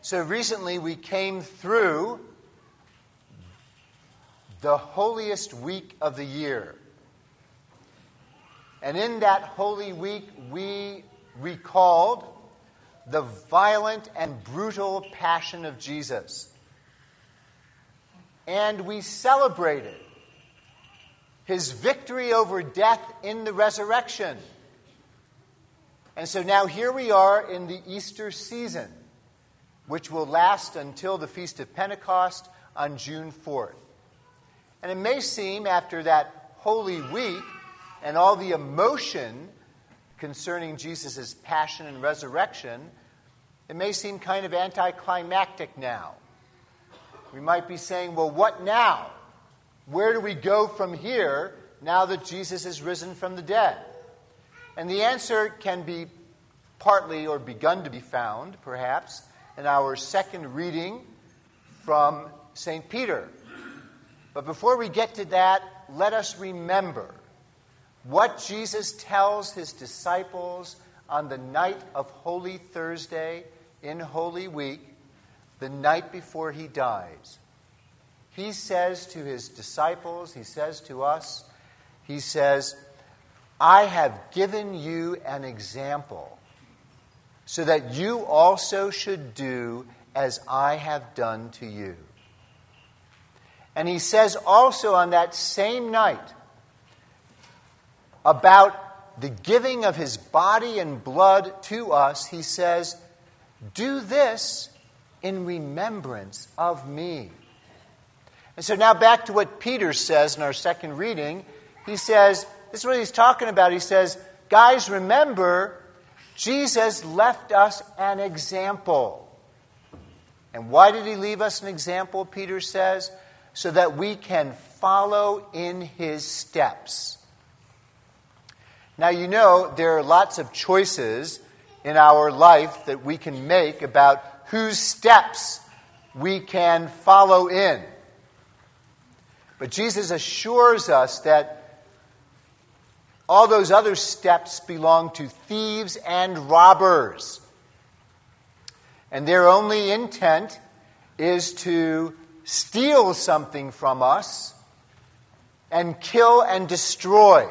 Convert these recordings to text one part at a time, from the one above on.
So recently we came through the holiest week of the year. And in that Holy Week, we recalled the violent and brutal passion of Jesus. And we celebrated his victory over death in the resurrection. And so now here we are in the Easter season, which will last until the Feast of Pentecost on June 4th. And it may seem, after that Holy Week and all the emotion concerning Jesus' passion and resurrection, it may seem kind of anticlimactic now. We might be saying, well, what now? Where do we go from here now that Jesus is risen from the dead? And the answer can be partly or begun to be found, perhaps, in our second reading from St. Peter. But before we get to that, let us remember what Jesus tells his disciples on the night of Holy Thursday in Holy Week, the night before he dies. He says to his disciples, he says to us, he says, I have given you an example so that you also should do as I have done to you. And he says also on that same night about the giving of his body and blood to us, he says, do this in remembrance of me. And so now back to what Peter says in our second reading. He says, this is what he's talking about. He says, guys, remember, Jesus left us an example. And why did he leave us an example, Peter says? So that we can follow in his steps. Now, you know, there are lots of choices in our life that we can make about whose steps we can follow in. But Jesus assures us that all those other steps belong to thieves and robbers. And their only intent is to steal something from us and kill and destroy.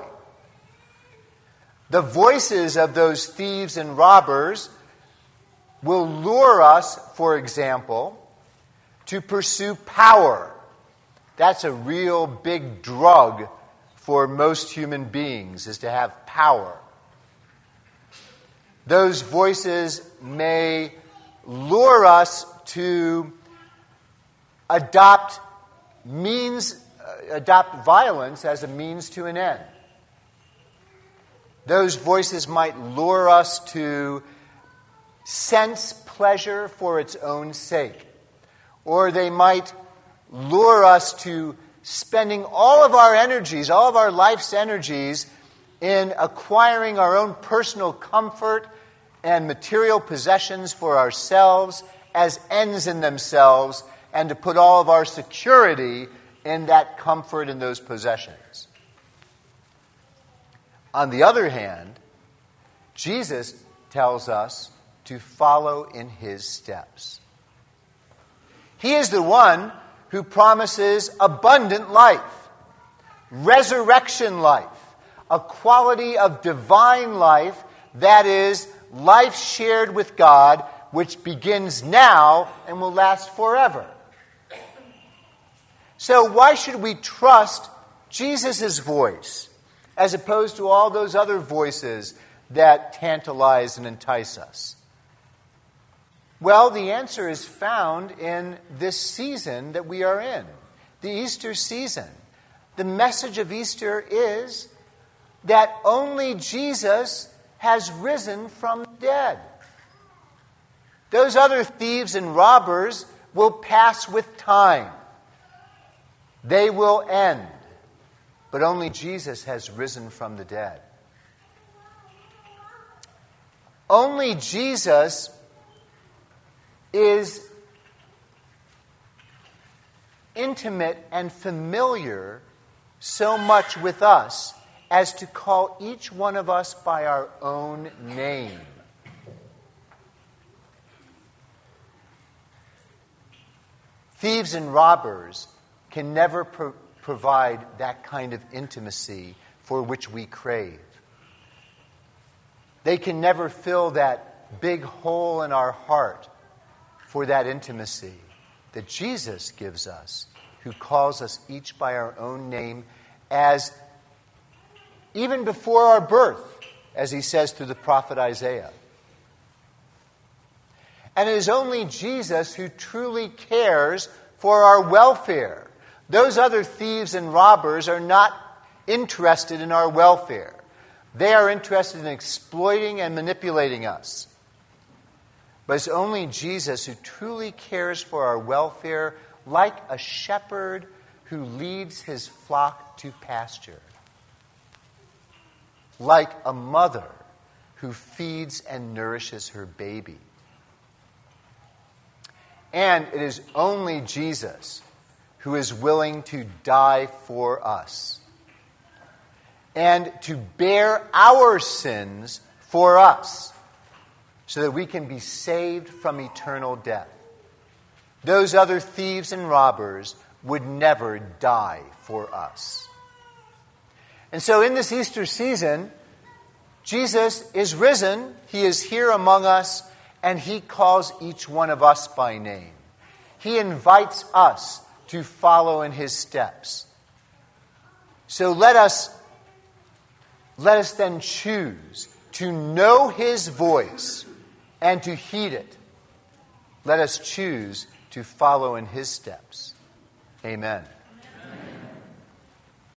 The voices of those thieves and robbers will lure us, for example, to pursue power. That's a real big drug for most human beings, is to have power. Those voices may lure us to adopt violence as a means to an end. Those voices might lure us to sense pleasure for its own sake. Or they might lure us to spending all of our energies, all of our life's energies, in acquiring our own personal comfort and material possessions for ourselves as ends in themselves, and to put all of our security in that comfort and those possessions. On the other hand, Jesus tells us to follow in his steps. He is the one who promises abundant life, resurrection life, a quality of divine life, that is, life shared with God, which begins now and will last forever. So why should we trust Jesus' voice as opposed to all those other voices that tantalize and entice us? Well, the answer is found in this season that we are in, the Easter season. The message of Easter is that only Jesus has risen from the dead. Those other thieves and robbers will pass with time. They will end. But only Jesus has risen from the dead. Only Jesus is intimate and familiar so much with us as to call each one of us by our own name. Thieves and robbers can never provide that kind of intimacy for which we crave. They can never fill that big hole in our heart for that intimacy that Jesus gives us, who calls us each by our own name, as even before our birth, as he says through the prophet Isaiah. And it is only Jesus who truly cares for our welfare. Those other thieves and robbers are not interested in our welfare. They are interested in exploiting and manipulating us. But it's only Jesus who truly cares for our welfare, like a shepherd who leads his flock to pasture. Like a mother who feeds and nourishes her baby. And it is only Jesus who is willing to die for us and to bear our sins for us so that we can be saved from eternal death. Those other thieves and robbers would never die for us. And so in this Easter season, Jesus is risen. He is here among us, and he calls each one of us by name. He invites us to follow in his steps. So let us then choose to know his voice and to heed it. Let us choose to follow in his steps. Amen.